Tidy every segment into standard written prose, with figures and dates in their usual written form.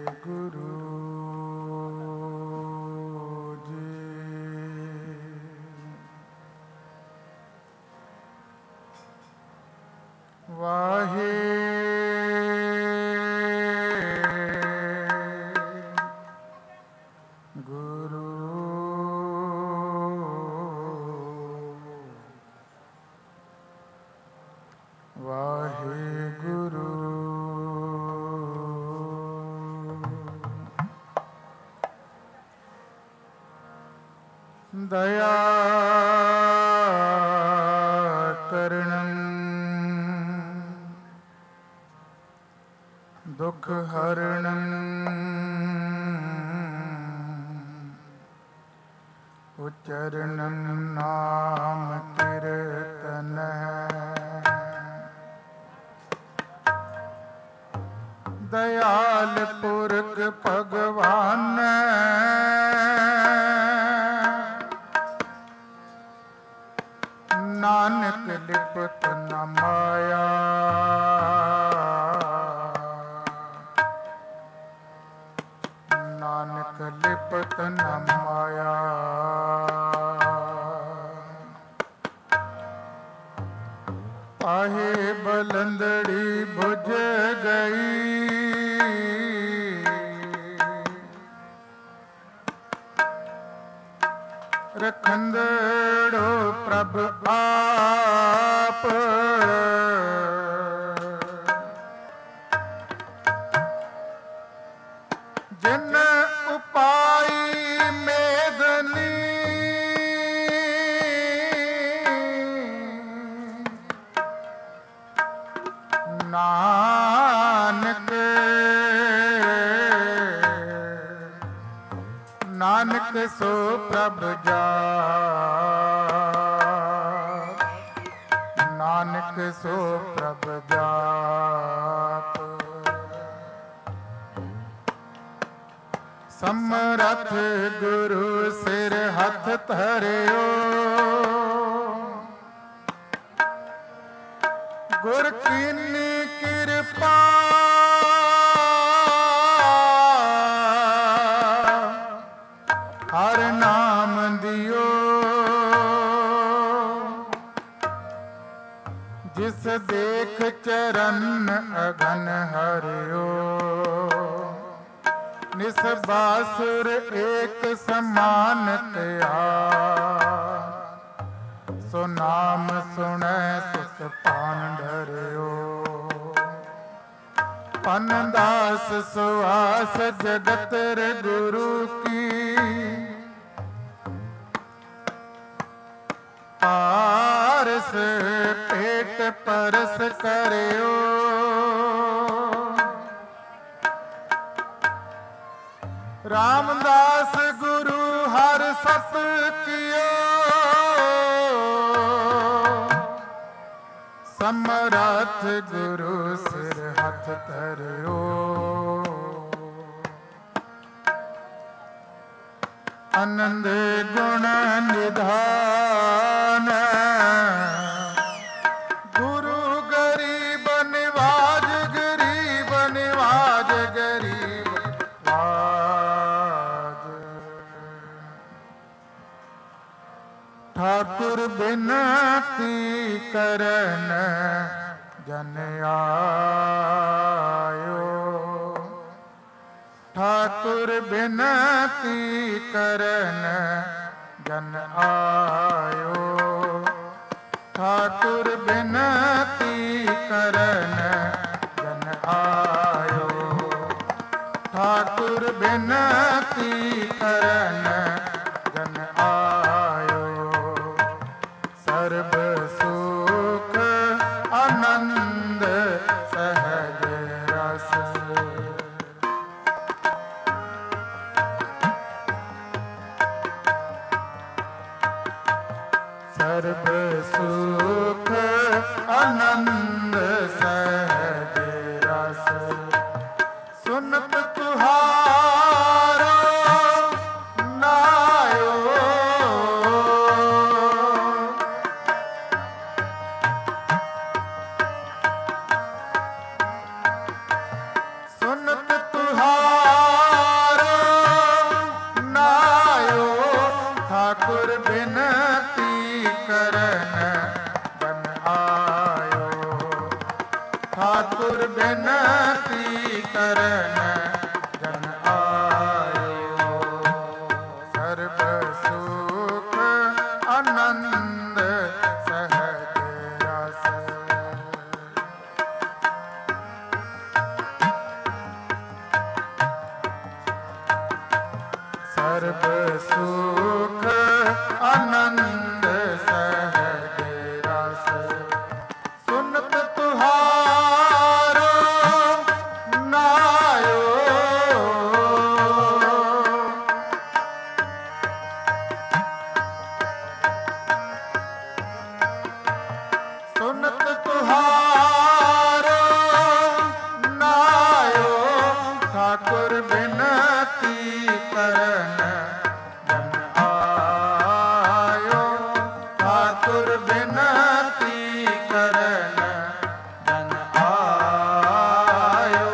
ਦਇਆ ਕਰਨੰ ਦੁਖ ਹਰਣੰ ਉਚਰਨੰ ਨਾਮ ਕੀਰਤਨ ਦਇਆਲ ਪੁਰਖ ਭਗਵਾਨ ਨਾਨਕ ਲਿਪਤ ਨ ਮਾਇਆ ਨਾਨਕ ਲਿਪਤ ਨ ਮਾਇਆ ਆਹੇ ਬਲੰਦੜੀ ਬੁਝ ਗਈ ਰਖੰਦੜੋ ਪ੍ਰਭ ਆਪ ਜਿਨ ਉਪਾਈ ਮੇਦਨੀ ਨਾਨਕ ਨਾਨਕ ਸੋ ਪ੍ਰਭ ਜਾਪ ਨਾਨਕ ਸੋ ਪ੍ਰਭ ਜਾਪ ਸਮਰਥ ਗੁਰੂ ਸਿਰ ਹੱਥ ਧਰਿਓ ਗੁਰ ਕੀਨੀ ਕਿਰਪਾ ਹਰ ਨਾਮ ਦਿਓ ਜਿਸ ਦੇਖ ਚਰਨ ਅਗਨ ਹਰਿਓ ਨਿਸ ਬਾਸੁਰ ਏਕ ਸਮਾਨ ਤਿਆ ਸੋ ਨਾਮ ਸੁਣੈ ਸੁਤ ਪਾਨ ਡਰਿਓ ਪਨ ਦਾਸ ਸੁਆਸ ਜਗਤ ਰ ਗੁਰੂ ਕੀ ਪਾਰਸ ਪੇਟ ਪਰਸ ਕਰਿਓ ਰਾਮਦਾਸ ਗੁਰੂ ਹਰ ਸਤ ਕੀਓ ਸਮਰਥ ਗੁਰੂ ਸਿਰ ਹੱਥ ਧਰਿਓ ਆਨੰਦ ਗੁਣ ਨਿਧਾਨ ਗੁਰੂ ਗਰੀਬ ਨਿਵਾਜ ਗਰੀਬ ਨਿਵਾਜ ਗਰੀਬ ਵਾਜ ਠਾਕੁਰ ਬਿਨਤੀ ਕਰਨ ਜਨ ਆਇਓ ਠਾਕੁਰ ਬਿਨਤੀ ਕਰਨ ਜਨ ਆਇਓ ਠਾਕੁਰ ਬਿਨਤੀ ਕਰਨ ਜਨ ਆਇਓ ਠਾਕੁਰ ਬਿਨਤੀ ਕਰਨ ਜਨ ਆਇਓ ਸਰਬ ਸੁਖ ਆਨੰਦ ਸਹਿਜ ਰਸ ਸਰਬ ਸੁਖ ਆਨੰਦ ਸਹਿਜ ਰਸ ਸੁਨਤ ਤੁਹਾਰੋ ਨਾਇਓ ਸੁਨਤ ਤੁਹਾਰੋ करन जन आयो। सर्व सुख आनंद सहज रस। सर्व सुख आनंद सहज रस। सुनत तुहारो नायो। सुनत तुहारो नायो। ठाकुर बिनती करन जन आयो। ठाकुर बिनती करन जन आयो।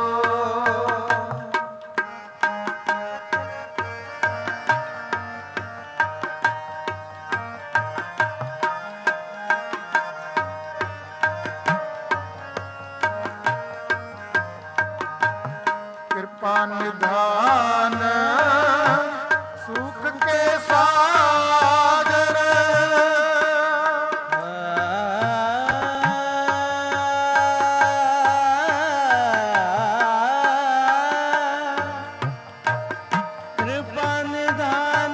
कृपा निधान सुख के सागर। कृपा निधान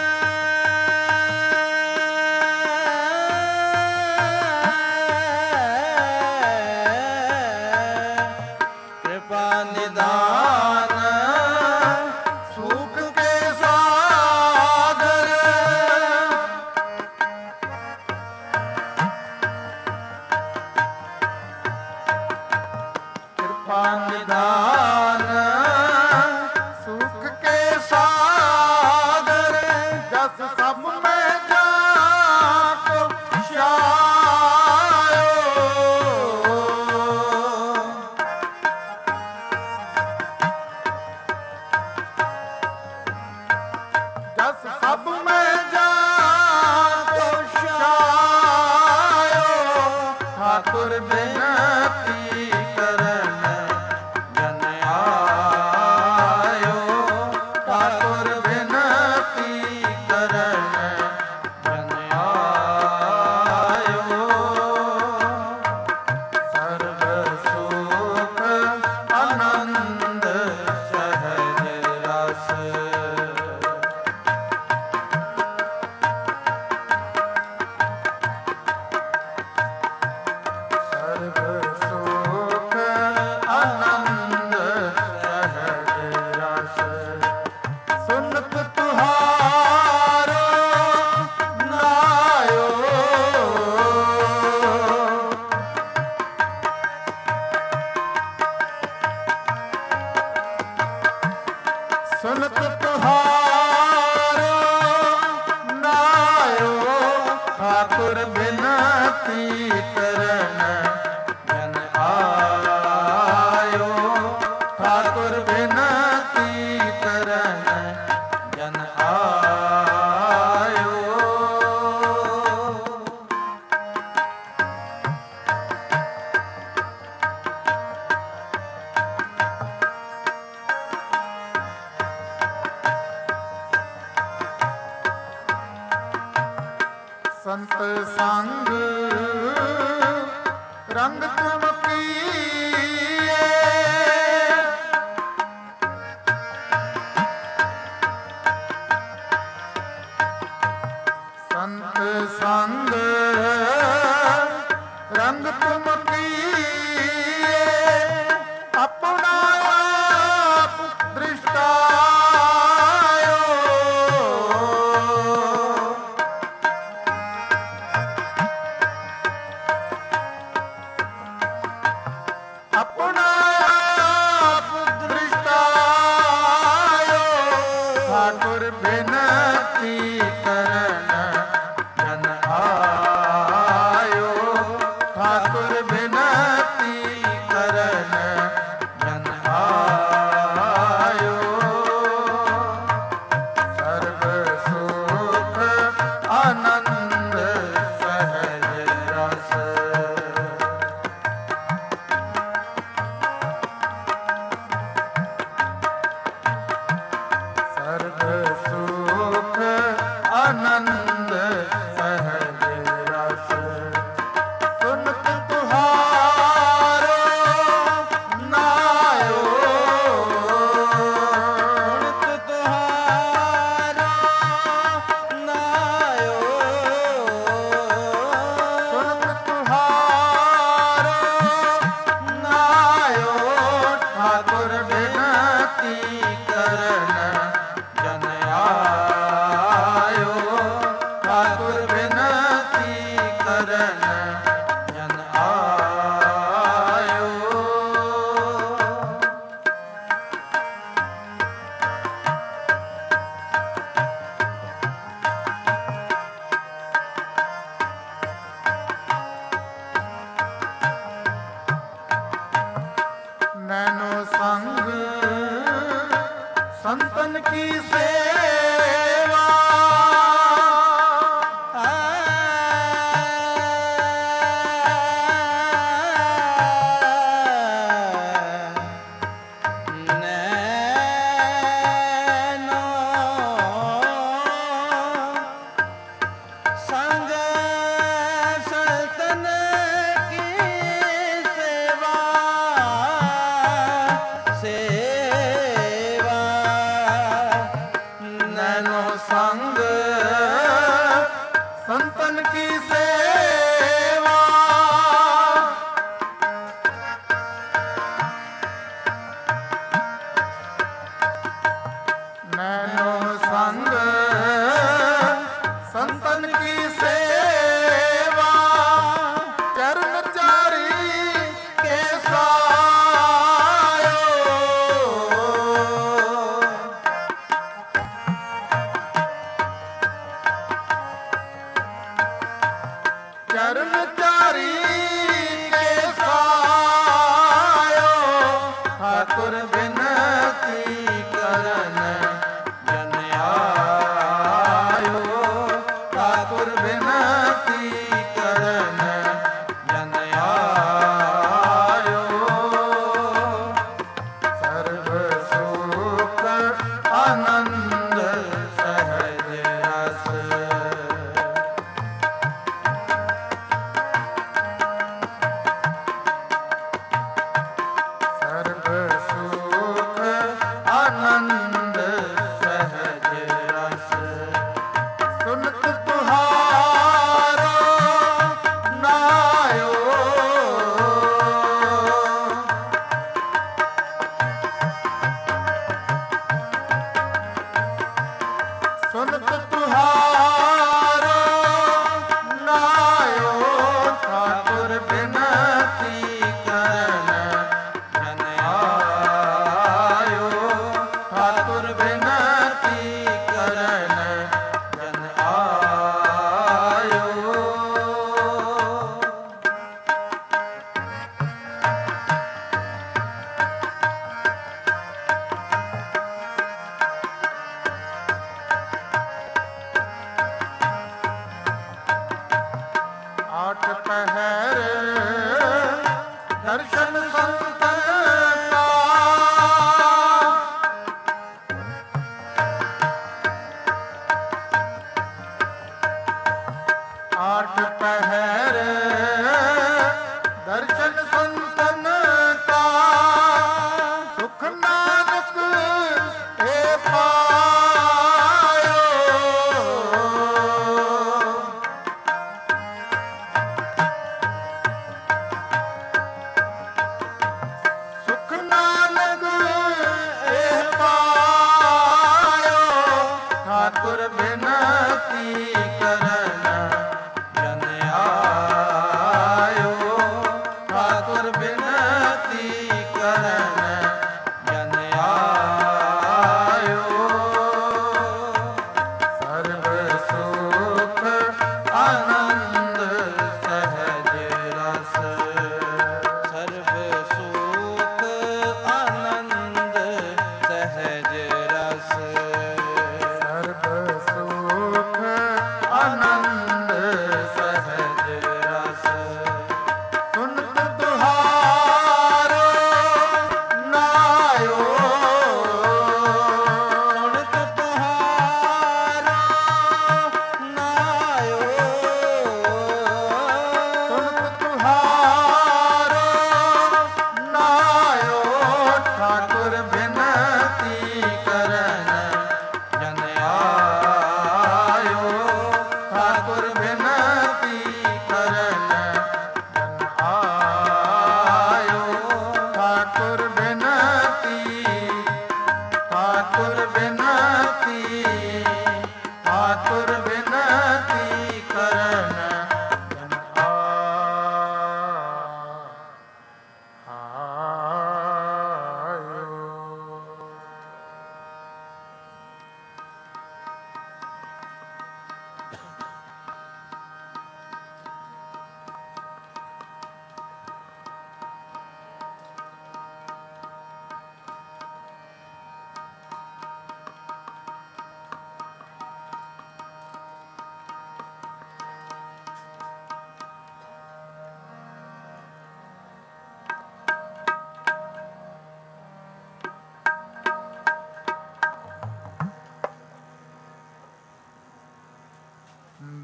कृपा निधान सुख के सागर। कृपा निधान सुख के सागर। जस सब में जाको शायो। जस सब में जाको शायो। ठाकुर बिनती करन जन आयो। ठाकुर बिनती करन जन आयो। सर्व सुख आनंद सहज रस। सर्व सुख आनंद सहज रस। सुनत तुहारो नायो। सुनत तुहारो नायो। ठाकुर बिनती करन जन आयो। ठाकुर बिनती करन जन आयो। संत संग रंग तुम पिए। संत संग रंग तुम पिए। अपना आप दृष्टायो। अपना आप दृष्टायो। ठाकुर बिनती करन जन आयो। ठाकुर बिनती करन जन आयो। सर्व सुख आनंद सहज रस। बिनती करन जन आयो, ठाकुर बिनती करन जन आयो। नैनो संग संतन की सेवा, नैनो संग संतन की सेवा, सेवा नैनो संग संतन की सेवा, नैनो संग संतन की सेवा, चरण चारी के सायो, चरण चारी के सायो, ठाकुर बिनती करन जन आयो, ठाकुर बिनती करन जन आयो। सर्व सुख आनंद सहज रस, सर्व सुख आनंद सहज रस, सुनत तुहारो नायो,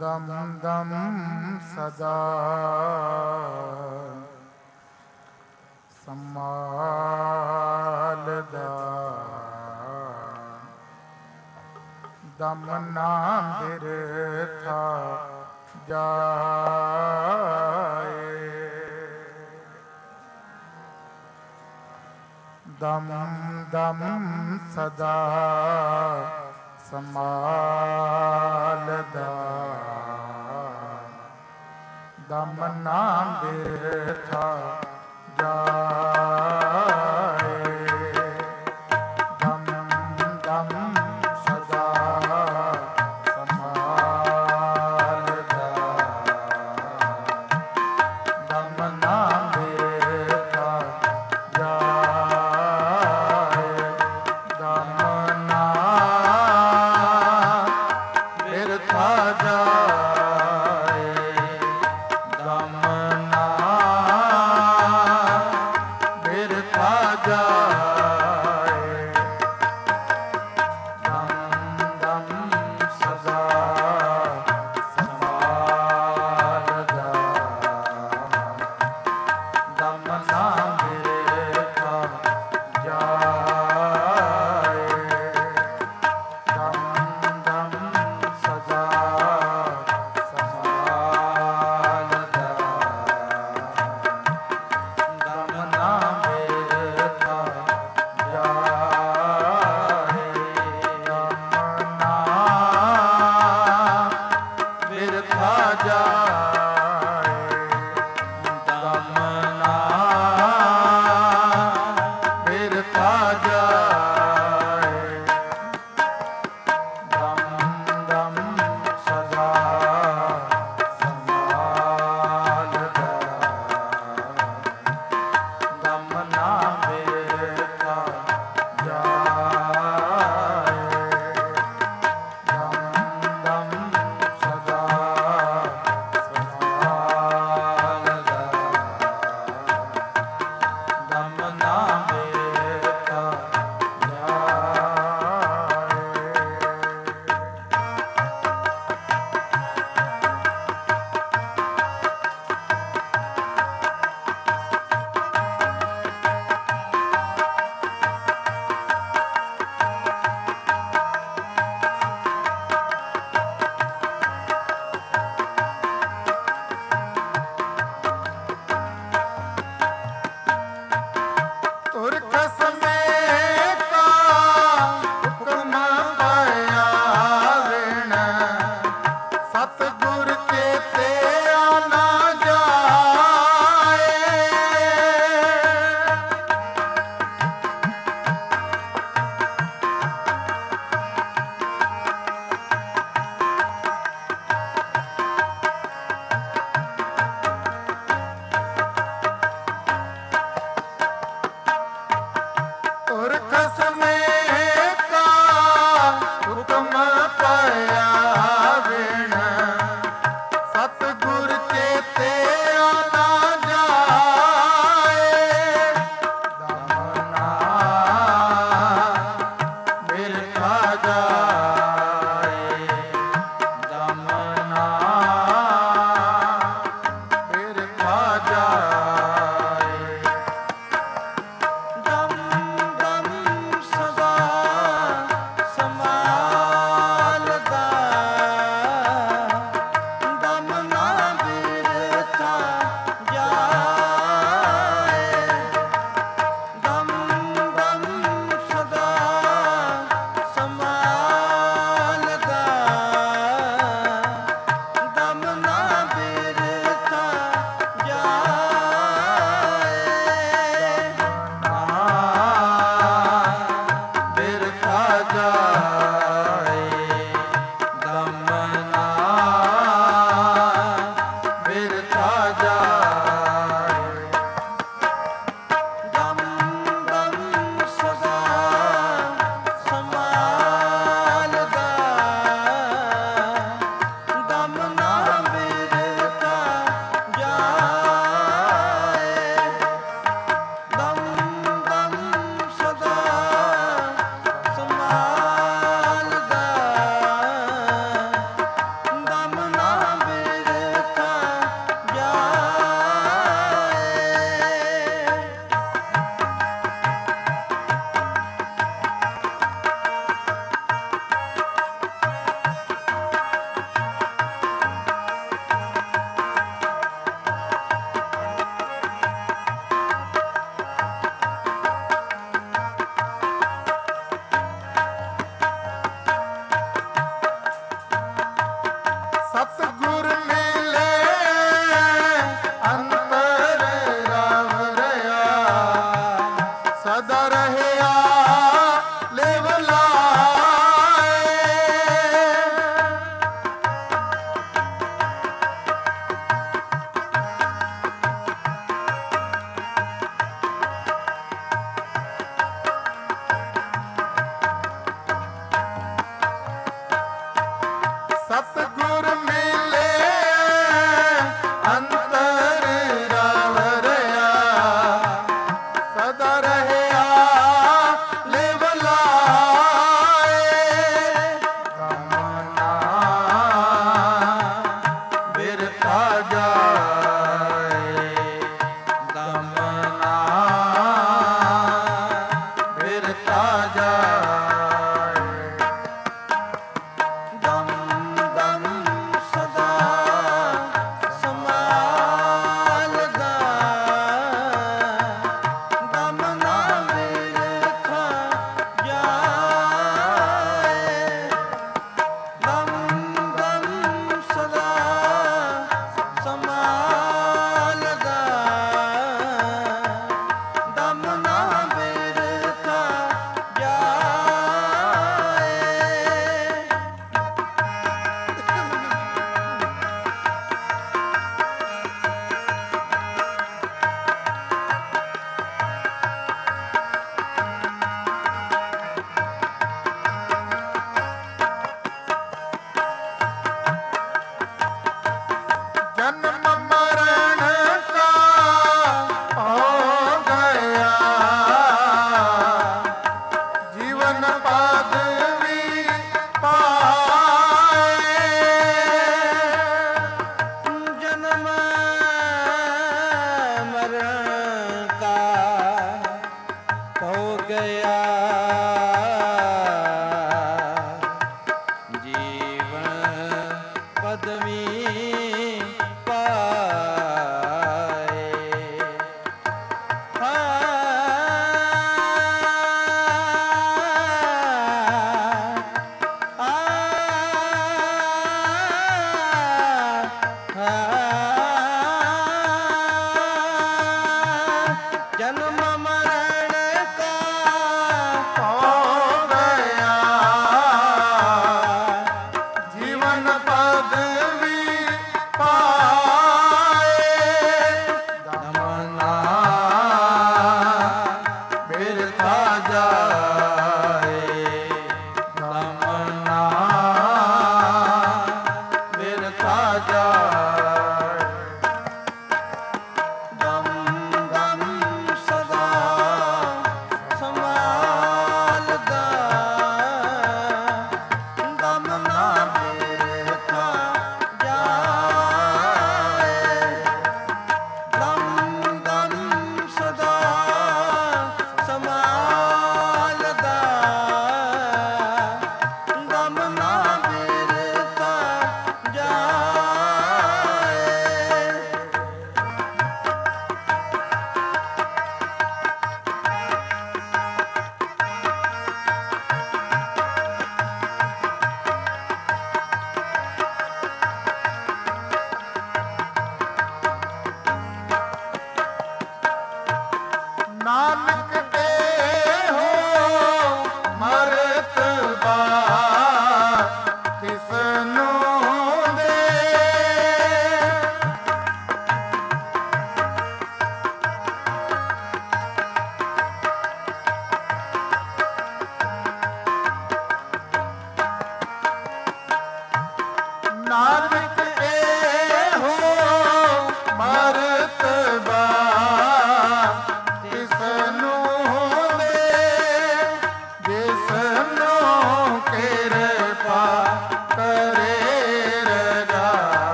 ਦਮ ਦਮ ਸਦਾ ਸੰਭਾਲਦਾ, ਦਮ ਨਾ ਬਿਰਥਾ ਜਾਏ। ਦਮ ਦਮ ਸਦਾ ਸੰਭਾਲਦਾ, ਦਮ ਨਾ ਬਿਰਥਾ ਜਾਏ। ਦਮ ਦਮ ਸਦਾ ਸੰਭਾਲਦਾ, ਦਮ ਨਾ ਬਿਰਥਾ ਜਾਏ। ਦਮ ਨਾ ਬਿਰਥਾ ਜਾਏ, ਦਮ ਨਾ ਬਿਰਥਾ ਜਾਏ। ਦਮ ਦਮ ਸਦਾ ਸੰਭਾਲਦਾ, ਦਮ ਨਾ ਬਿਰਥਾ ਜਾਏ। ਦਮ ਦਮ ਸਦਾ ਸੰਭਾਲਦਾ, ਦਮ ਨਾ ਬਿਰਥਾ ਜਾਏ। ਦਮ ਨਾ ਬਿਰਥਾ ਜਾਏ, ਦਮ ਨਾ ਬਿਰਥਾ ਜਾਏ। ਦਮ ਦਮ ਸਦਾ ਸੰਭਾਲਦਾ, ਦਮ ਨਾ ਬਿਰਥਾ ਜਾਏ। ਦਮ ਦਮ ਸਦਾ ਸੰਭਾਲਦਾ, ਦਮ ਨਾ ਬਿਰਥਾ ਤੁਰ ਖਸਮੇ ਕਾ ਹੁਕਮ ਪਾਇਆ ਵਿਣ, ਸਤਿਗੁਰ ਚੇਤੇ ਨਾ ਜਾਏ। ਤੁਰ ਖਸਮੇ ਕਾ ਹੁਕਮ ਪਾਇਆ ਵਿਣ, ਸਤਿਗੁਰ ਚੇਤੇ ਨਾ ਜਾਏ। ਦਮ ਨਾ ਬਿਰਥਾ ਜਾਏ, ਦਮ ਨਾ ਬਿਰਥਾ ਜਾਏ। ਦਮ ਦਮ ਸਦਾ ਜਾਏ। ਦਮ ਦਮ ਸਦਾ ਸੰਭਾਲਦਾ, ਦਮ ਨਾ ਬਿਰਥਾ ਜਾਏ। ਦਮ ਦਮ ਸਦਾ ਸੰਭਾਲਦਾ, ਦਮ ਨਾ ਬਿਰਥਾ ਜਾਏ। ਜਨਮ ਮਰਨ ਕਾ ਹੋ ਗਿਆ, ਜੀਵਨ ਪਦਵੀ ਪਾਏ। ਜਨਮ ਮਰਨ ਕਾ ਹੋ ਗਿਆ, ਜੀਵਨ ਪਦਵੀ ਪਾਏ। ਜਨਮ ਮਰਨ ਕਾ ਹੋ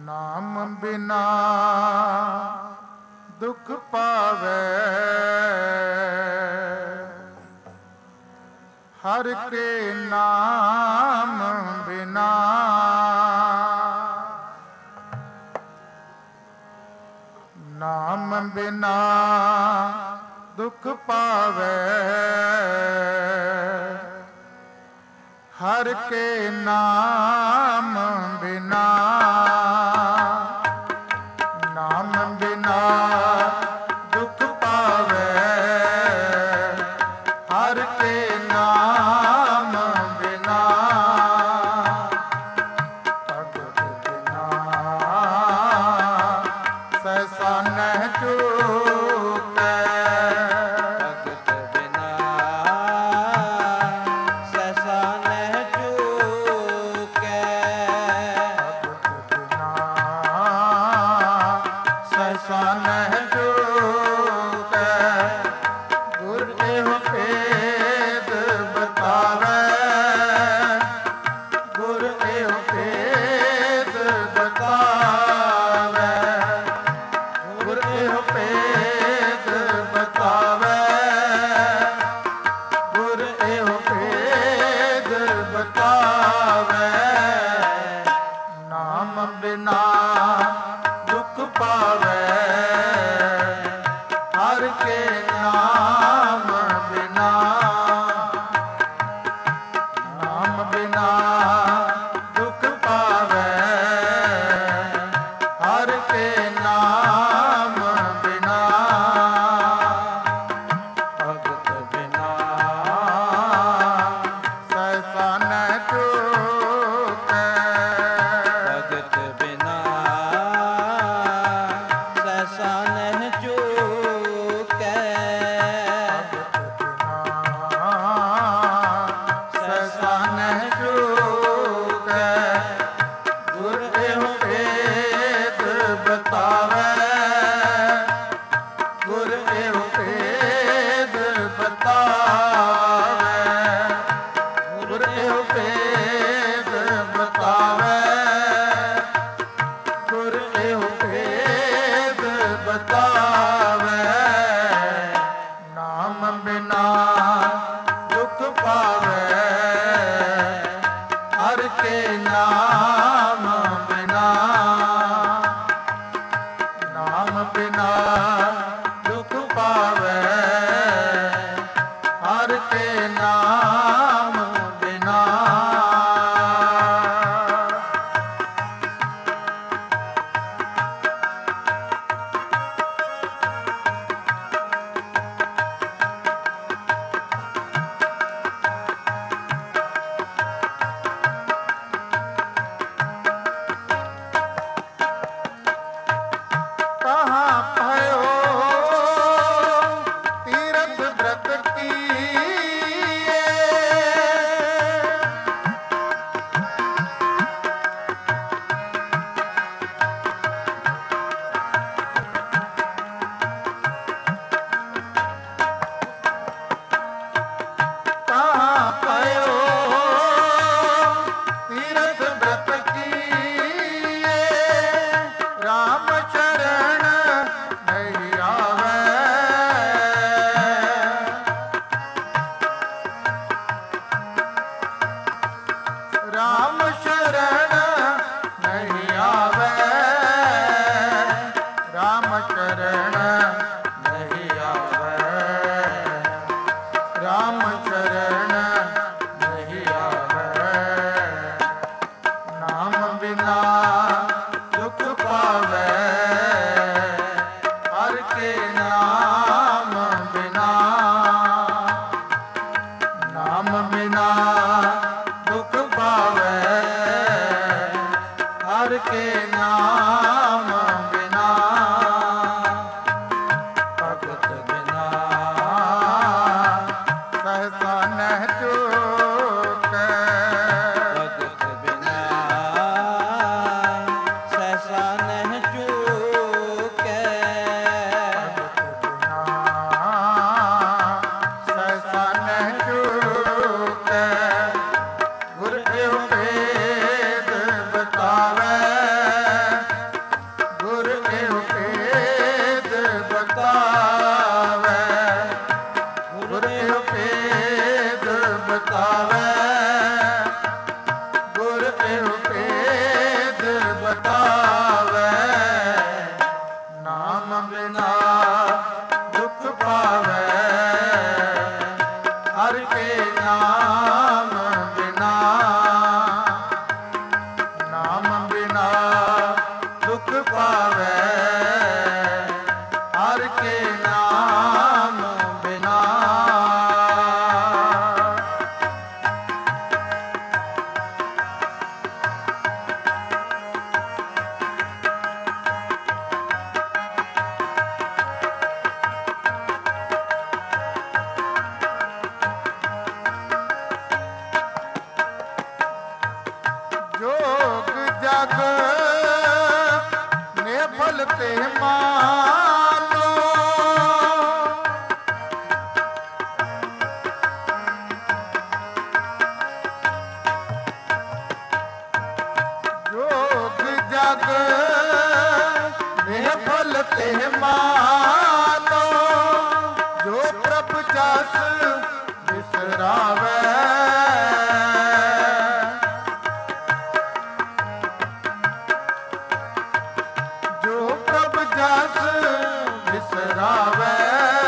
ਨਾਮ ਬਿਨਾ ਦੁਖ ਪਾਵੇ, ਹਰ ਕੇ ਨਾਮ ਬਿਨਾ ਨਾਮ ਬਿਨਾ ਦੁਖ ਪਾਵੇ, ਹਰ ਕੇ ਨਾਮ ਬਿਨਾ ਨਾਮ ਬਿਨਾ ਦੁਖ ਪਾਵੇ, ਹਰ ਕੇ ਨਾਮ ਬਿਨਾ ਭਗਤ ਬਿਨਾ ਸਹਿਸਾ ਨਹਿ ਚੂਕੈ, ਭਗਤ ਬਿਨਾ ਸਹਿਸਾ ਨਹਿ ਚੂਕੈ, ਭਗਤ ਬਿਨਾ ਸਹਿਸਾ ਨਹਿ ਚੂਕੈ, ਗੁਰ ਇਹੋ ਭੇਦ ਬਤਾਵੈ, ਗੁਰ ਇਹੋ ਭੇਦ ਬਤਾਵੈ, ਗੁਰ ਇਹੋ ਭੇਦ ਬਤਾਵੈ, ਗੁਰ ਇਹੋ ਭੇਦ ਬਤਾਵੈ, ਨਾਮ ਬਿਨਾ ਦੁਖ ਪਾਵੈ, ਹਰ ਕੇ ਨਾਮ ਬਿਨਾ ਨਾਮ ਬਿਨਾ ਦੁਖ ਪਾਵੈ, ਹਰ ਕੇ ਨਾਮ ਬਿਨਾ ਭਗਤ ਬਿਨਾ ਸਹਿਸਾ ਨਹਿ ਚੂਕੈ, ਭਗਤ ਬਿਨਾ ਸਹਿਸਾ ਨਹਿ ਚੂਕੈ, ਸਹਿਸਾ ਨਹਿ ਚੂਕੈ, ਗੁਰ ਇਹੋ ਭੇਦ ਬਤਾਵੈ, ਗੁਰ ਇਹੋ ਭੇਦ ਬਤਾਵੈ, ਗੁਰ ਇਹੋ ਭੇਦ ਬਤਾਵੈ, ਗੁਰ ਇਹੋ ਭੇਦ ਬਤਾਵੈ, ਨਾਮ ਬਿਨਾ ਦੁਖ ਪਾਵੈ, ਹਰ ਕੇ ਨਾਮ ਬਿਨਾ ਨਾਮ ਬਿਨਾ ਦੁਖ ਪਾਵੈ, ਹਰ ਕੇ ਨਾਮ ਬਿਨਾ ਕਹਾਂ ਭਇਓ ਤੀਰਥ ਬ੍ਰਤ ਕੀਏ, ਕਹਾਂ ਭਇਓ ਤੀਰਥ ਬ੍ਰਤ ਕੀਏ, ਰਾਮ ਚਰਨ ਨਹੀਂ ਆਵੈ, ਰਾਮ ਸ਼ਰਨ ਨਹੀਂ ਆਵੈ, ਰਾਮ ਚਰਨ ਨਹੀਂ ਆਵੈ, ਰਾਮ ਚਰਨ ਨਹੀਂ ਆਵੈ, ਨਾਮ ਬਿਨਾ ਦੁਖ ਪਾਵੈ, ਹਰ ਕੇ ਨਾਮ ਬਿਨਾ ਨਾਮ ਬਿਨਾ ਦੁਖ ਪਾਵੈ, ਹਰ ਕੇ ਨਾਮ ਬਿਨਾ ਭਗਤ ਬਿਨਾ ਸਹਿਸਾ ਨਹਿ ਚੂਕੈ, ਭਗਤ ਬਿਨਾ ਸਹਿਸਾ ਨਹਿ ਚੂਕੈ, ਸਹਿਸਾ ਨਹਿ ਚੂਕੈ, ਗੁਰ ਇਹੋ ਭੇਦ ਬਤਾਵੈ, ਇਹੋ ਭੇਦ ਬਤਾਵੇ, ਗੁਰ ਇਹੋ ਭੇਦ ਬਤਾਵੇ, ਗੁਰ ਇਹੋ ਭੇਦ ਬਤਾਵੇ, ਨਾਮ ਬਿਨਾ ਦੁਖ ਪਾਵੇ, ਹਰ ਕੇ ਨਾਮ ਬਿਨਾ, ਨਾਮ ਬਿਨਾ ਦੁਖ ਪਾਵੇ, ਹਰ ਕੇ ਨਾਮ ਬਿਨਾ। ਜੋਗ ਜਗ ਨਿਰਫਲ ਤੇ ਮਾਨੋ, ਜੋਗ ਜਗ ਨਿਰਫਲ ਤੇ ਮਾਨੋ, ਜੋ ਪ੍ਰਭ ਜਸ ਬਿਸਰਾਵੇ, ਜੋ ਪ੍ਰਭ ਜਸ ਬਿਸਰਾਵੇ,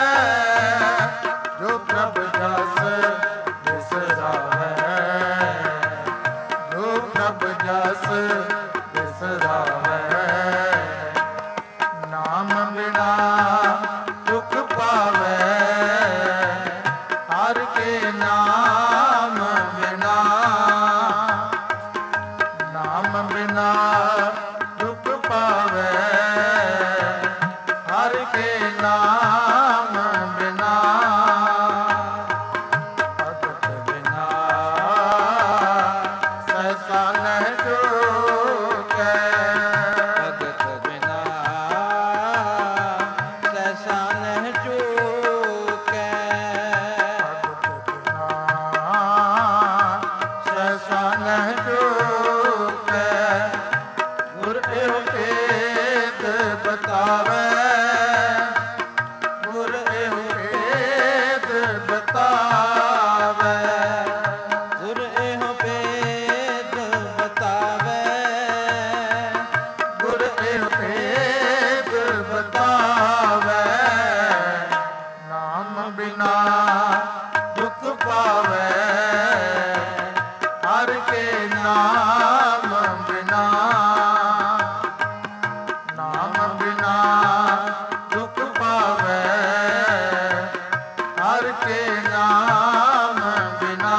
ਜੋ ਪ੍ਰਭ ਜਸ ਬਿਸਰਾਵੇ, ਜੋ ਪ੍ਰਭ ਜਸ ਬਿਸਰਾਵੇ, ਨਾਮ ਬਿਨਾ ਦੁਖ ਪਾਵੇ, ਹਰ ਕੇ ਨਾਮ ਬਿਨਾ, ਨਾਮ ਬਿਨਾ ਦੁਖ ਪਾਵੇ, ਹਰ ਕੇ ਨਾਮ ਬਿਨਾ, ਭਗਤ ਬਿਨਾ ਸਹਿਸਾ ਨਹਿ ਜੋਗੈ, ਭਗਤ ਬਿਨਾ ਸਹਿਸਾ ਨਹਿ ਚੂਕੈ, ਭਗਤ ਬਿਨਾ ਸਹਿਸਾ ਨਹਿ ਜੋਗੈ, ਗੁਰ ਇਹੋ ਭੇਦ ਬਤਾਵੇ, ਗੁਰ ਇਹੋ ਭੇਦ ਬਤਾਵੇ, ਗੁਰ ਇਹੋ ਭੇਦ ਬਤਾਵੇ, ਗੁਰ ਇਹੋ ਭੇਦ ਬਤਾਵੇ, ਨਾਮ ਬਿਨਾ ਦੁਖ ਪਾਵੇ, ਹਰ ਕੇ ਨਾਮ ਬਿਨਾ, ਨਾਮ ਬਿਨਾ ਦੁਖ ਪਾਵੇ, ਹਰ ਕੇ ਨਾਮ ਬਿਨਾ।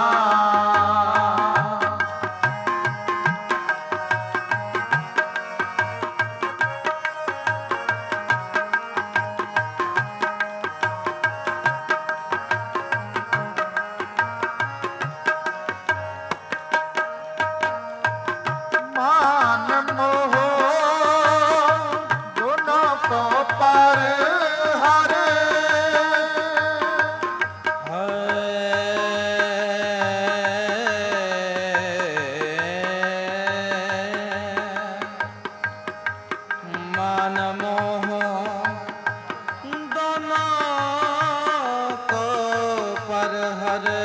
ਮਾਨ ਮੋਹ ਦੋਨੋਂ ਕੋ ਪਰ ਹਰ, ਮਨ ਮੋਹ ਦੋਨੋਂ ਕੋ ਪਰ ਹਰੇ,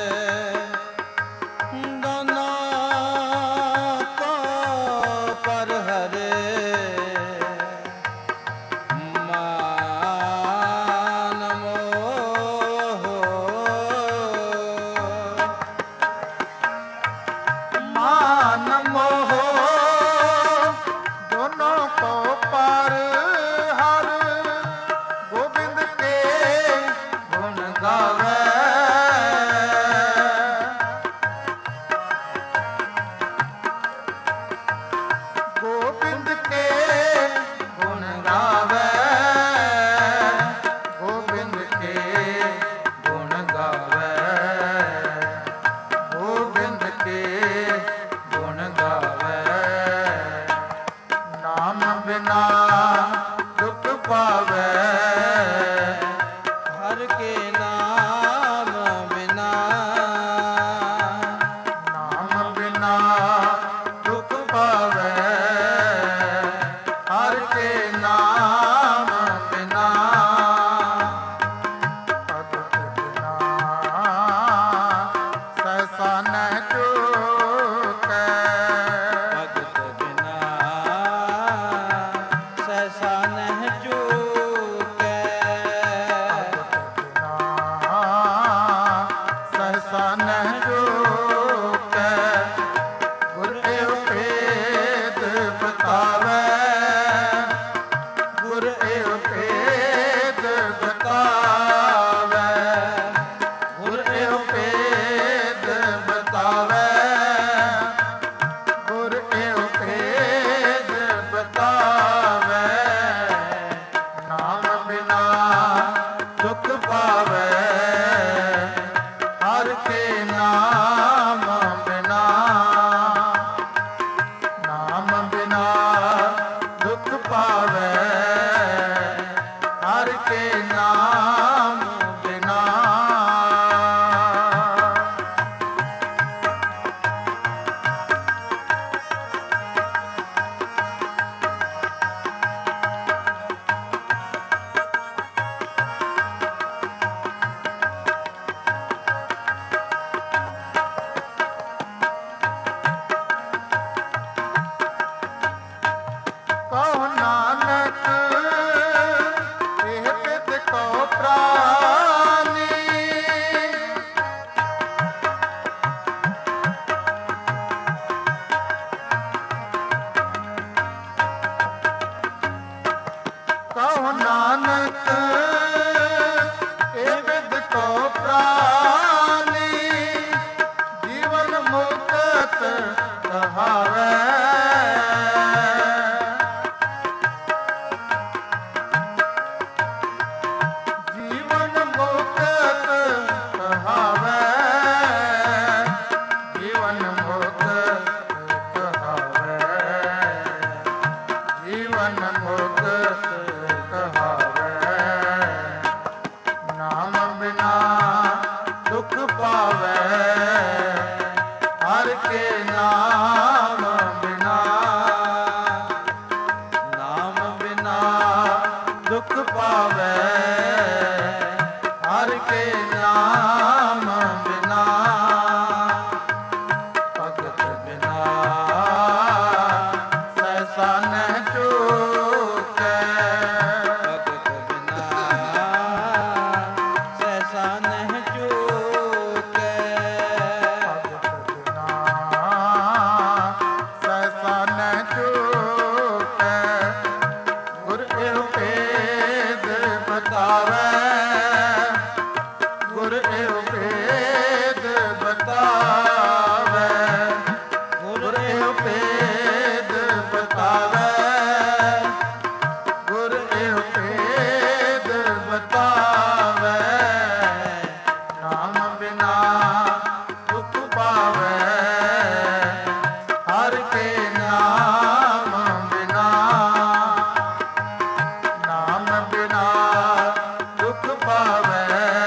ਦੋਨੋਂ ਕੋ ਪਰ ਹਰੇ, ਮਨ ਮੋਹ, ਮਾਨ ਮੋਹ ਦੋਨੋਂ ਕੋ ਪਰ ਹਰ, ਗੋਬਿੰਦ ਕੇ ਗੁਣ ਗਾਵੇ, ਗੋਬਿੰਦ ਕੇ ਗੁਣ ਗਾਵੇ, ਗੋਬਿੰਦ ਕੇ ਗੁਣ ਗਾਵੇ, ਗੋਬਿੰਦ ਕੇ ਗੁਣ ਗਾਵੇ, ਨਾਮ ਬਿਨਾ ਦੁਖ ਪਾਵੇ, ਹਰ ਕੇ ਨਾਮ ਬਿਨਾ, ਨਾਮ ਬਿਨਾ ਦੁਖ ਪਾਵੇ, ਹਰ ਕੇ ਨਾਮ ਬਿਨਾ ਭਗਤ ਬਿਨਾ ਸਹਿਸਾ ਨਹਿ ਚੂਕੈ। ਭਗਤ ਬਿਨਾ ਸਹਿਸਾ ਨਹਿ ਚੂਕੈ। ਸਹਿਸਾ ਨਹਿ ਚੂਕੈ। ਗੁਰ ਏਵ ਭੇਦ ਬਤਾਵੈ। ਗੁਰ ਏਵ ਭੇਦ ਬਤਾਵੈ। ਗੁਰ ਏਵ ਭੇਦ ਬਤਾਵੈ। ਗੁਰ ਏਵ ਭੇਦ ਬਤਾਵੈ। ਨਾਮ ਬਿਨਾ ਦੁਖ ਪਾਵੈ। ਹਰ ਕੇ ਨਾਮ ਬਿਨਾ। ਨਾਮ ਬਿਨਾ ਦੁਖ ਪਾਵੈ। ਹਰ ਕੇ ਨਾਮ ਬਿਨਾ। ਕਹੋ ਨਾਨਕ ਇਹ ਬਿਦ ਕੋ ਪ੍ਰਾਨੀ। ਕਹੋ ਨਾਨਕ ਇਹ ਬਿਦ ਕੋ ਪ੍ਰਾਨੀ। ਜੀਵਨ ਮੁਕਤ ਕਹਾਵੈ। ਜੀਵਨ ਮੁਕਤ ਕਹਾਵੈ। ਜੀਵਨ ਮੁਕਤ ਕਹਾਵੈ। ਜੀਵਨ ਮੁਕਤ ਕਹਾਵੈ। ਨਾਮ ਬਿਨਾ ਦੁਖ ਪਾਵੈ। ਹਰ ਕੇ ਨਾਮ ਬਿਨਾ। ਨਾਮ ਬਿਨਾ ਦੁਖ ਪਾਵੈ। ਹਰ ਕੇ ਨਾਮ ਬਿਨਾ। ਭਗਤ ਬਿਨਾ ਸਹਿਸਾ ਨਹਿ ਚੂਕੈ। ਭਗਤ ਬਿਨਾ ਸਹਿਸਾ ਨਹਿ ਚੂਕੈ। ਭਗਤ ਬਿਨਾ ਸਹਿਸਾ ਨਹਿ ਚੂਕੈ। ਗੁਰ ਏਵ ਭੇਦ ਬਤਾਵੈ। ਗੁਰ ਏਵ ਭੇਦ ਬਤਾਵੈ। ਗੁਰ ਏਵ ਭੇਦ ਬਤਾਵੈ। ਗੁਰ ਏਵ ਭੇਦ ਬਤਾਵੈ। ਨਾਮ ਬਿਨਾ ਦੁਖ ਪਾਵੈ। ਹਰ ਕੇ ਨਾਮ ਬਿਨਾ। ਨਾਮ ਬਿਨਾ ਦੁਖ ਪਾਵੈ।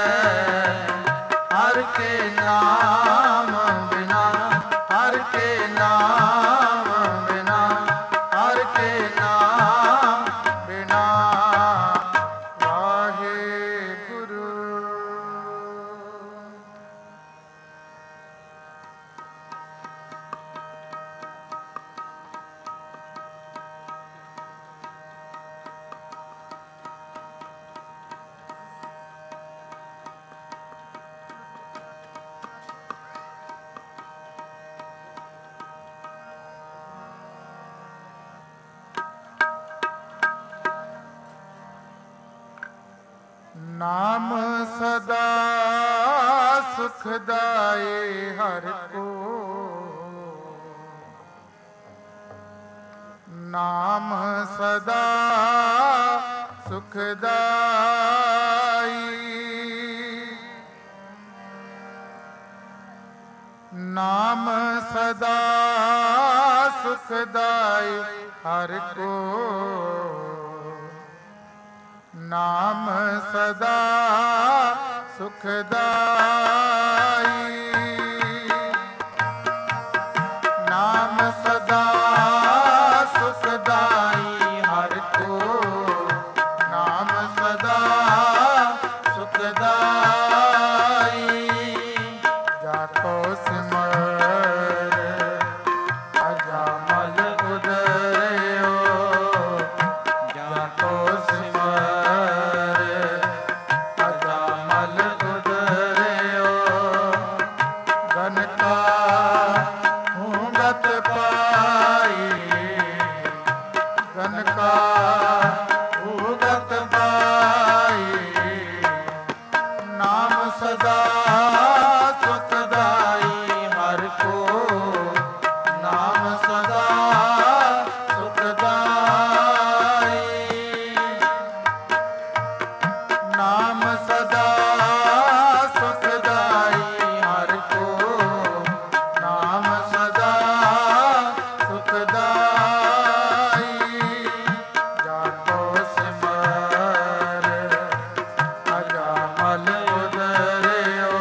ਹਰ ਕੇ ਨਾਮ ਬਿਨਾ। ਹਰ ਕੇ ਨਾਮ ਬਿਨਾ। ਹਰ ਕੇ ਨਾਮ ਬਿਨਾ। ਵਾਹਿਗੁਰੂ। ਨਾਮ ਸਦਾ ਸੁਖਦਾਈ ਹਰਿ ਕੋ। ਨਾਮ ਸਦਾ ਸੁਖਦਾਈ। ਨਾਮ ਸਦਾ ਸੁਖਦਾਈ ਹਰਿ ਕੋ। ਨਾਮ ਸਦਾ ਸੁਖਦਾਈ। ਨਾਮ ਸਦਾ ਸੁਖਦਾਈ ਹਰਿ ਕੋ। ਉਗਤ ਪਾਈ, ਨਾਮ ਸਦਾ ਸੁਖਦਾਈ ਹਰ ਕੋ, ਨਾਮ ਸਦਾ ਸੁਖਦਾਈ, ਨਾਮ ਸਦਾ ਸੁਖਦਾਈ ਹਰ ਕੋ, ਨਾਮ ਸਦਾ ਸੁਖਦਾਈ, ਜਾਪੋ ਸਿਮਰ ਅਜਾਮਲ ਉਦਰਿਓ,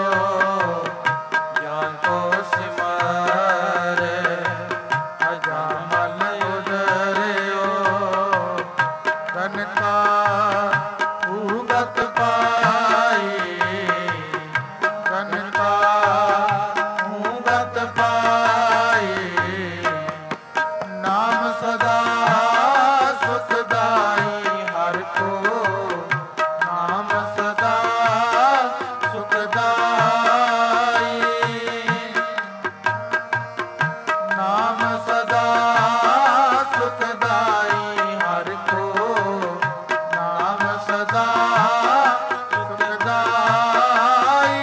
ਜਾਪੋ ਸਿਮਰ ਅਜਾਮਲ ਉਦਰਿਓ, ਧਨ ਕਾ ਉਗਤ ਪਾਈ, ਧਨ ਕਾ ਉਗਤ ਪਾਈ, ਨਾਮ ਸਦਾ ਸੁਖਦਾਈ ਹਰ ਕੋ, ਨਾਮ ਸਦਾ ਸੁਖਦਾਈ, ਨਾਮ ਸਦਾ ਸੁਖਦਾਈ ਹਰ ਕੋ, ਨਾਮ ਸਦਾ ਸੁਖਦਾਈ।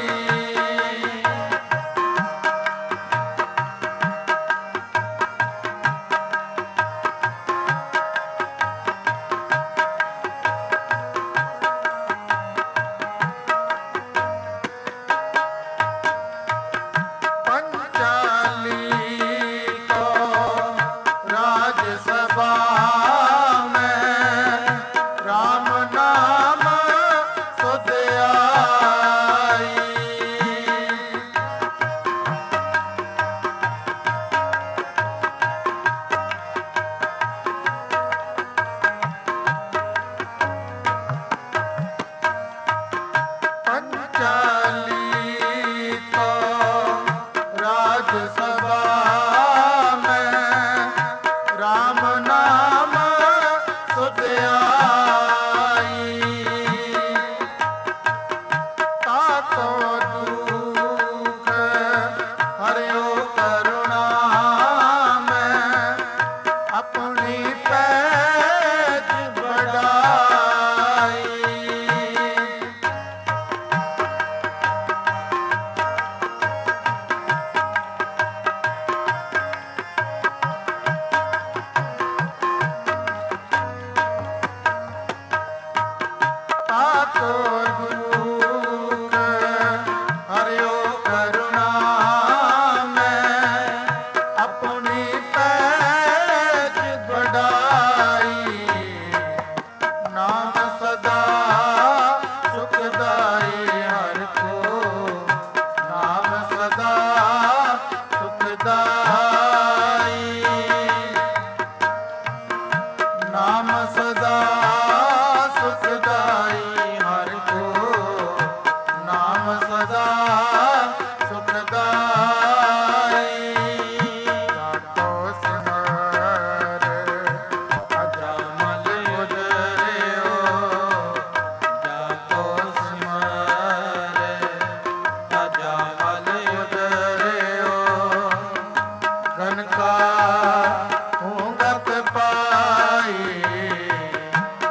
पंचाली को राज सभा में राम नाम सुध आई, पंचाली को राज सभा में राम नाम सुध आई, ताको दुख हरियो करुणा में अपनी पैज बढ़ाई, ताको दुख हरियो करुणा में अपनी पैज बढ़ाई, नाम सदा सुखदाई हर को, नाम सदा सुखदाई, नाम सदा सुखदाई हर को, नाम सदा सुखदाई, जापो सिमर अजामल उदरियो, ਜਾਪੋ ਸਿਮਰ ਅਜਾਮਲ उदरियो, धन का उगत पाई,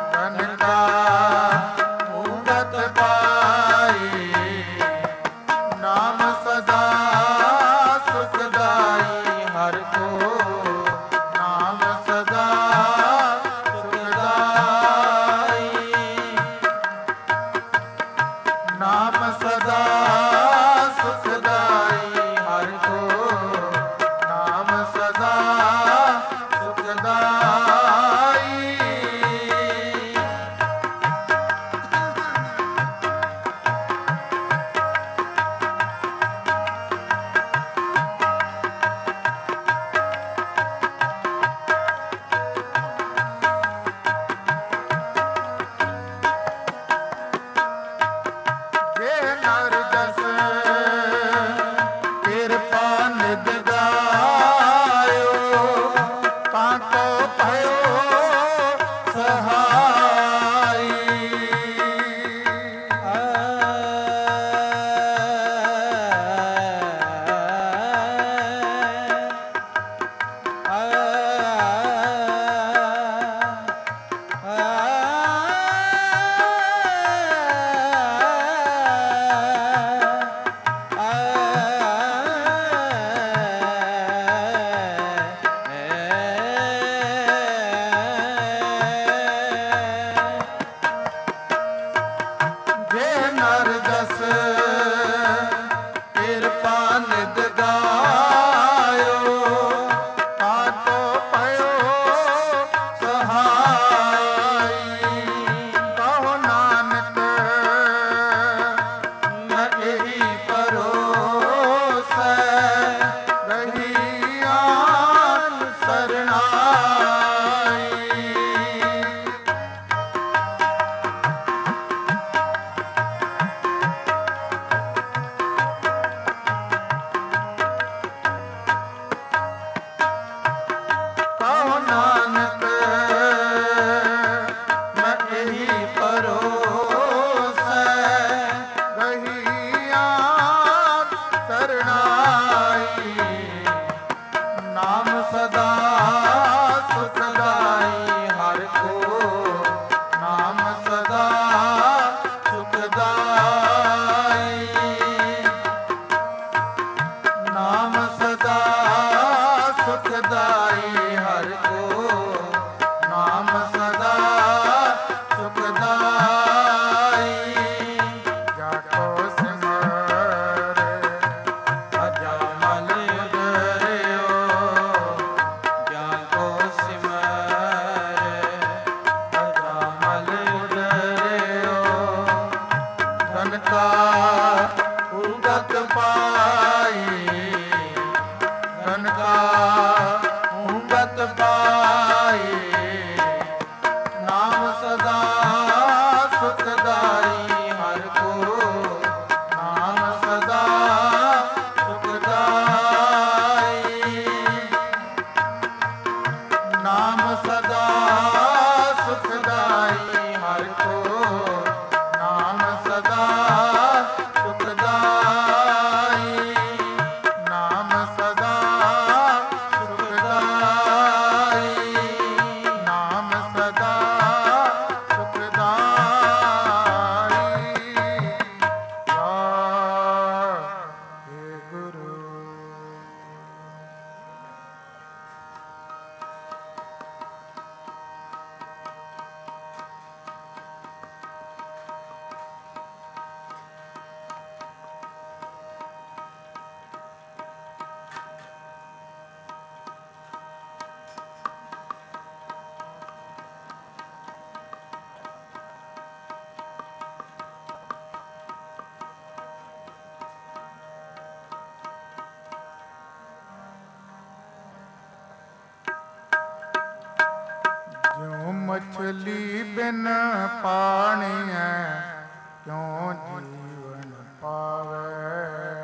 ਮਛਲੀ ਬਿਨ ਪਾਣੀਐ ਕਿਉ ਜੀਵਨ ਪਾਵੈ।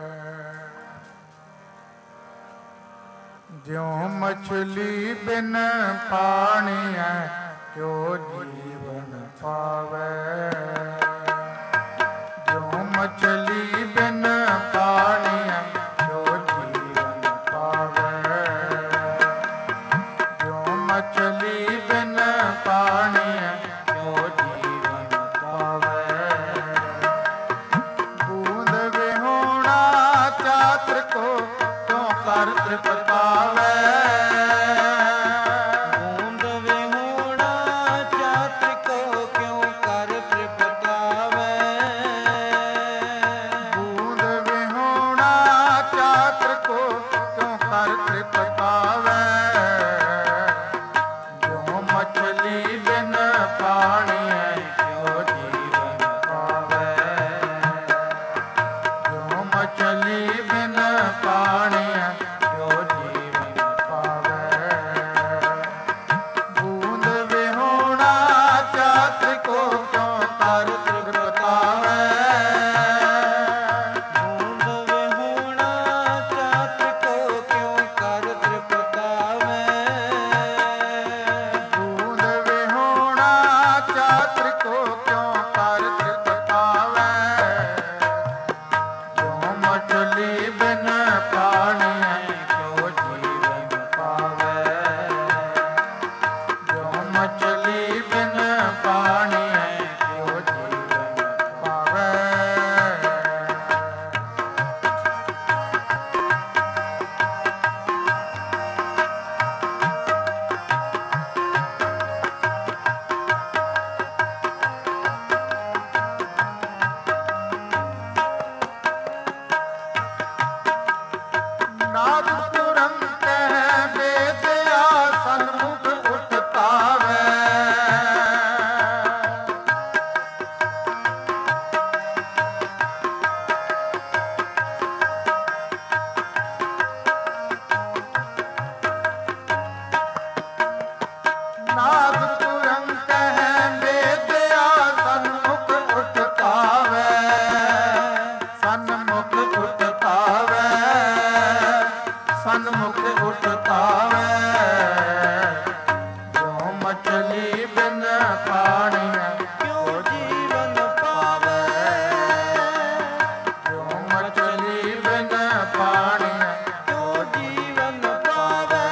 ਜਿਉ ਮਛਲੀ ਬਿਨ ਪਾਣੀਐ ਕਿਉ ਜੀਵਨ ਪਾਵੈ। ਜਿਉ ਮਛਲੀ ਬਿਨ ਪਾਣੀਐ ਕਿਉ ਜੀਵਨ ਪਾਵੈ। ਜਿਉ ਮਛਲੀ ਬਿਨ ਪਾਣੀਐ ਕਿਉ ਜੀਵਨ ਪਾਵੈ। ਬੂੰਦ ਵਿਹੂਣਾ ਚਾਤਰ ਕੋ ਕਿਉ ਕਰ ਤ੍ਰਿਪਤਾਵੈ। ਬੂੰਦ ਵਿਹੂਣਾ ਚਾਤਰ ਕੋ ਕਿਉ ਕਰ ਤ੍ਰਿਪਤਾਵੈ। ਬੂੰਦ ਵਿਹੂਣਾ ਚਾਤਰ ਕੋ ਕਿਉ ਕਰ ਤ੍ਰਿਪਤਾਵੈ। ਜਿਉ ਮਛਲੀ ਬਿਨ ਪਾਣੀਐ ਕਿਉ ਜੀਵਨ ਪਾਵੈ। ਜਿਉ ਮਛਲੀ ਬਿਨ ਪਾਣੀਐ ਕਿਉ ਜੀਵਨ ਪਾਵੈ। ਬੂੰਦ ਵਿਹੂਣਾ ਚਾਤਰ ਕੋ ਕਿਉ ਕਰ ਤ੍ਰਿਪਤਾਵੈ। ਬੂੰਦ ਵਿਹੂਣਾ ਚਾਤਰ ਕੋ ਕਿਉ ਕਰ ਤ੍ਰਿਪਤਾਵੈ। ਬੂੰਦ ਵਿਹੂਣਾ ਚਾਤਰ ਕੋ ਕਿਉ ਕਰ ਤ੍ਰਿਪਤਾਵੈ। ਜਿਉ ਮਛਲੀ ਬਿਨ ਪਾਣੀਐ ਕਿਉ ਜੀਵਨ ਪਾਵੈ। ਜਿਉ ਮਛਲੀ ਬਿਨ ਪਾਣੀਐ ਕਿਉ ਜੀਵਨ ਪਾਵੈ। ਨਾਦ ਤੁਰੰਤ ਹੈ ਬੇਦਿਆ ਸਨਮੁਖ ਉਠ ਪਾਵੈ। ਨਾਦ ਤੁਰੰਤ ਹੈ ਬੇਦਿਆ ਸਨਮੁਖ ਉਠ ਪਾਵੈ। ਸਨਮੁਖ ਉਠ ਪਾਵੈ। ਸਨਮੁਖ ਉਠ ਪਾਵੈ। ਜਿਉ ਮਛਲੀ ਬਿਨ ਪਾਣੀਐ ਕਿਉ ਜੀਵਨ ਪਾਵੈ। ਜਿਉ ਮਛਲੀ ਬਿਨ ਪਾਣੀਐ ਕਿਉ ਜੀਵਨ ਪਾਵੈ।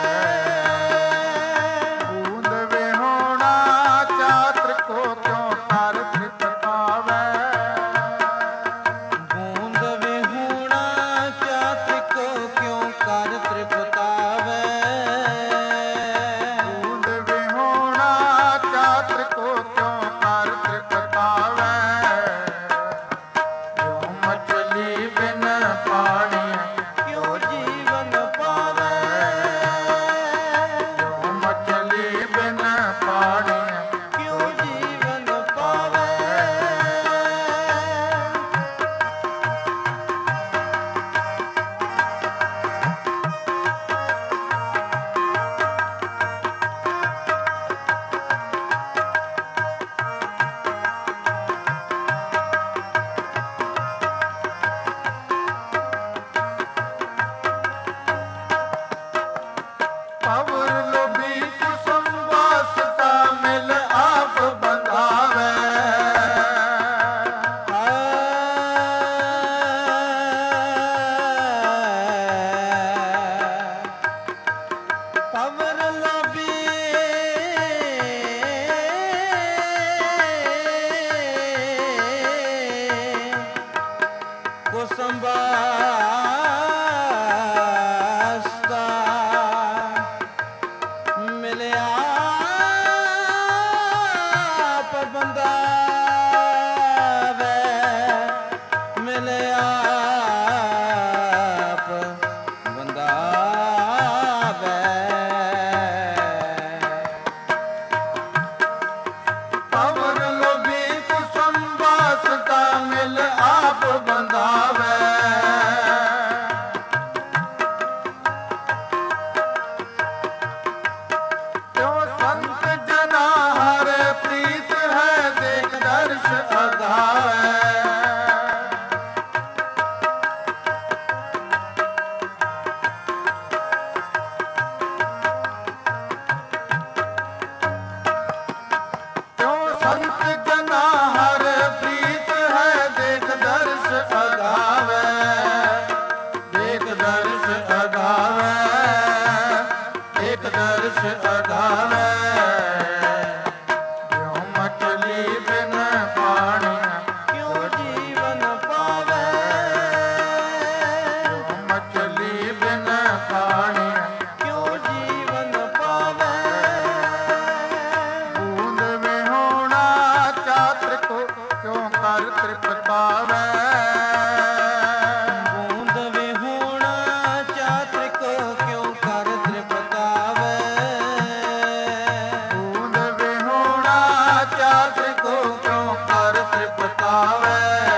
ਬੂੰਦ ਵਿਹੂਣਾ ਚਾਤਰ ਕੋ ਕਿਉ ਕਰ ਤ੍ਰਿਪਤਾਵੈ। ਬੂੰਦ ਵਿਹੂਣਾ ਚਾਤਰ ਕੋ ਕਿਉ ਕਰ ਤ੍ਰਿਪਤਾਵੈ। ਬੂੰਦ ਵਿਹੂਣਾ ਚਾਤਰ ਕੋ ਕਿਉ ਕਰ ਤ੍ਰਿਪਤਾਵੈ। ਜਿਉ ਮਛਲੀ ਬਿਨ ਪਾਣੀਐ ਕਿਉ ਜੀਵਨ ਪਾਵੈ। ਜਿਉ ਮਛਲੀ ਬਿਨ ਪਾਣੀਐ ਕਿਉ ਜੀਵਨ ਪਾਵੈ। ਪਵਰ ਲੋਭੀ ਕੁਸੁਮ ਵਾਸਤਾ ਮਿਲ ਆਪ ਬੰਧਾਵੈ। ਪਵਨ ਲੋਭੀ ਕੁਸੁਮ ਵਾਸਤਾ ਮਿਲਿਆ ਬੰਦਾਵੈ। ਮਿਲਿਆ ਬੰਦਾਵੈ। ਪਵਰ ਲੋਭੀ ਕੁਸੁਮ ਵਾਸਤਾ ਮਿਲ ਆਪ ਬੰਧਾਵੈ। ਤਿਉ ਸੰਤ ਜਨਾ ਹਰਿ ਸੰਤ ਜਨਾ ਹਰ ਪ੍ਰੀਤ ਹੈ ਦੇਖ ਦਰਸ ਅਗਾਵੇ ਦੇਖ ਦਰਸ ਅਗਾਵੇ ਦੇਖ ਦਰਸ ਅਗਾਵੇ ਜਿਉ ਮਛਲੀ ਬਿਨ ਪਾਣੀ ਕਿਉ ਜੀਵਨ ਪਾਵੇ ਜਿਉ ਮਛਲੀ ਬਿਨ ਪਾਣੀ ਕਿਉ ਜੀਵਨ ਪਾਵੇ ਬੂੰਦ ਵਿਹੋਣਾ ਚਾਤਰ ਕੋ ਕਿਉ ਕਰ ਤ੍ਰਿਪਤਾਵੇ ਬੂੰਦ ਵਿਹੂਣਾ ਚਾਤਰ ਕੋ ਕਿਉ ਕਰ ਤ੍ਰਿਪਤਾਵੇ ਬੂੰਦ ਵਿਹੋਣਾ ਚਾਤਰ ਕੋ ਕਿਉ ਕਰ ਤ੍ਰਿਪਤਾਵੇ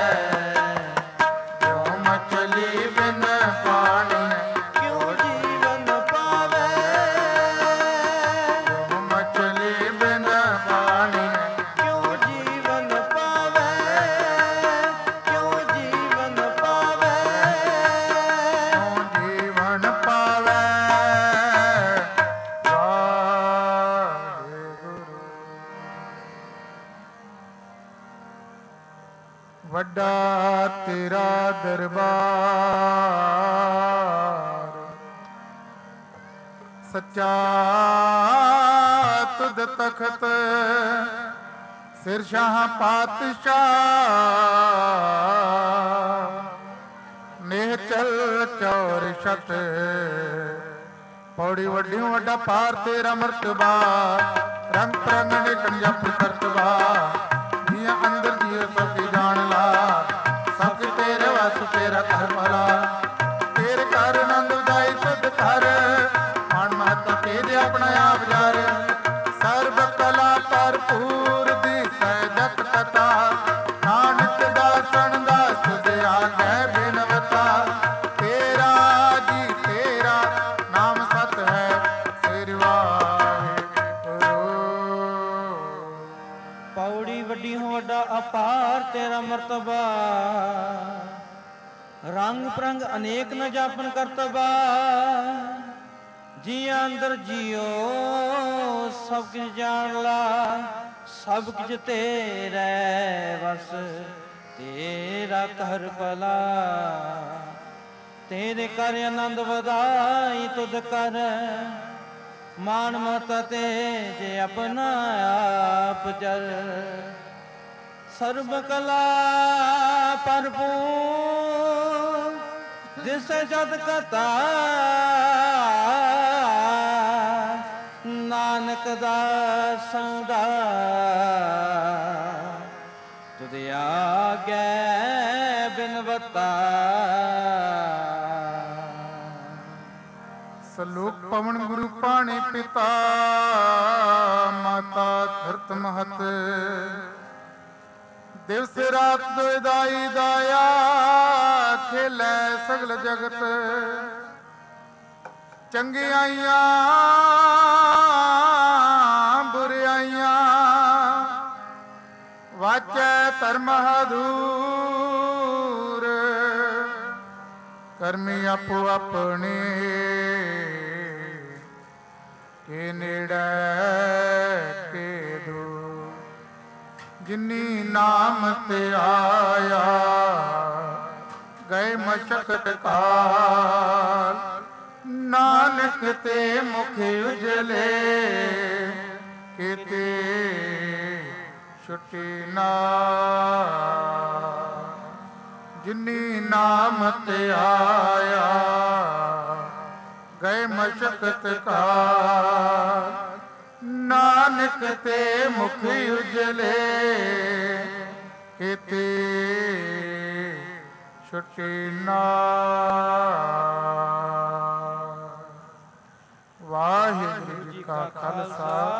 ਜਿਉ ਮਛਲੀ ਬਿਨ ਪਾਣੀ ਕਿਉ ਜੀਵਨ ਪਾਵੇ ਜਿਉ ਮਛਲੀ ਬਿਨ ਪਾਣੀ ਕਿਉ ਜੀਵਨ ਪਾਵੇ ਕਿਉ ਜੀਵਨ ਪਾਵੇ ਕਿਉ ਜੀਵਨ ਪਾਵੇ ਵਾਹਿਗੁਰੂ ਵੱਡਾ ਤੇਰਾ ਦਰਬਾਰ ਸੱਚਾ ਤੁਧ ਤਖਤ ਸਿਰ ਸ਼ਾਹ ਪਾਤਸ਼ਾਹ ਨੇਹ ਚਲ ਚੌਰ ਛਤ ਪੌੜੀ ਵੱਡਿਓ ਵੱਡਾ ਪਾਰ ਤੇਰਾ ਮਰਤਬਾ ਰੰਗ ਪ੍ਰੰਗ ਨੇ ਕੰਜਪ ਕਰਤਬਾ ਜੀਆਂ ਅੰਦਰ ਜੀਅ ਸਭ ਕੀ ਜਾਣ ਲਾ ਸਭ ਕੀ ਤੇਰੇ ਵਸ ਤੇਰਾ ਘਰ ਭਲਾ ਤੇਰੇ ਘਰ ਆਨੰਦ ਉਦਾਈ ਸੁਧ ਕਰ ਮਨ ਮਹਤ ਤੇਰੇ ਆਪਣਾ ਆਪ ਜਾਰ ਸਰਬ ਕਲਾ ਭਰਪੂਰ ਦਿਸੈ ਜਤ ਕਥਾ ਨਾਨਕ ਦਾਸਨ ਦਾਸ ਤੁਧ ਆਗੈ ਬਿਨਵਤਾ ਤੇਰਾ ਜੀ ਤੇਰਾ ਨਾਮ ਸਤ ਹੈ ਸਿਰ ਵਾਹਿਗੁਰੂ ਪੌੜੀ ਵੱਡੀ ਹੋ ਵੱਡਾ ਅਪਾਰ ਤੇਰਾ ਮਰਤਬਾ ਰੰਗ ਪ੍ਰੰਗ ਅਨੇਕ ਨ ਜਾਪਨ ਕਰਤਬਾ ਜੀਆਂ ਅੰਦਰ ਜੀਓ ਸਭ ਕੁਝ ਜਾਣ ਲਾ ਸਭ ਕੁਝ ਤੇਰੇ ਵਸ ਤੇਰਾ ਘਰ ਭਲਾ ਤੇਰੇ ਕਰ ਆਨੰਦ ਵਧਾਈ ਤੁਧ ਕਰ ਮਾਨ ਮਤ ਤੇ ਜੇ ਆਪਣਾ ਆਪ ਜਰ ਸਰਬ ਕਲਾ ਭਰਪੂਰ ਜਿਸ ਜਦ ਕਤਾ ਨਾਨਕ ਦਾਸਾਂ ਦਾ ਤੁਧ ਆਗੈ ਬਿਨਵਤਾ ਸਲੋਕ ਪਵਨ ਗੁਰੂ ਪਾਣੀ ਪਿਤਾ ਮਾਤਾ ਧਰਤ ਮਹਤ ਦਿਵਸ ਰਾਤ ਦੋਇ ਦਾਈ ਦਾਇਆ ਖੇਲੇ ਸਗਲ ਜਗਤ ਚੰਗਿਆਈਆਂ ਬੁਰਿਆਈਆਂ ਵਾਚੈ ਧਰਮ ਹਦੂਰ ਕਰਮੀ ਆਪੋ ਆਪਣੇ ਕੇ ਨੇੜੇ ਕੇ ਦੂਰ ਜਿਨੀ ਨਾਮ ਤੇ ਆਇਆ ਗਏ ਮਸ਼ਕਤ ਕਾਲ ਨਾਨਕ ਤੇ ਮੁਖ ਉਜਲੇ ਕੀਤੇ ਛੁਟੀ ਨਾ ਜਿਨੀ ਨਾਮ ਤੇ ਆਇਆ ਗਏ ਮਸ਼ਕਤ ਕਾਲ ਨਾਨਕ ਤੇ ਮੁਖ ਉਜਲੇ ਕੀਤੇ ਛੁਟੀ ਨਾ ਵਾਹਿਗੁਰੂ ਜੀ ਕਾ ਖਾਲਸਾ